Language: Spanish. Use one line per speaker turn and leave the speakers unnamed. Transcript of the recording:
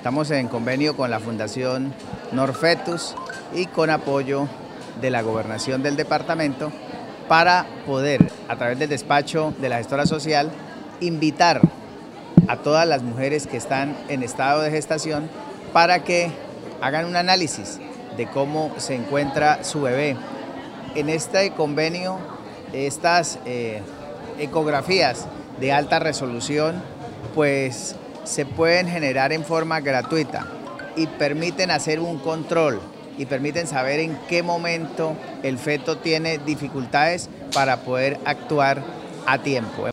Estamos en convenio con la Fundación Norfetus y con apoyo de la Gobernación del departamento para poder, a través del despacho de la gestora social, invitar a todas las mujeres que están en estado de gestación para que hagan un análisis de cómo se encuentra su bebé. En este convenio, estas ecografías de alta resolución pues se pueden generar en forma gratuita y permiten hacer un control y permiten saber en qué momento el feto tiene dificultades para poder actuar a tiempo.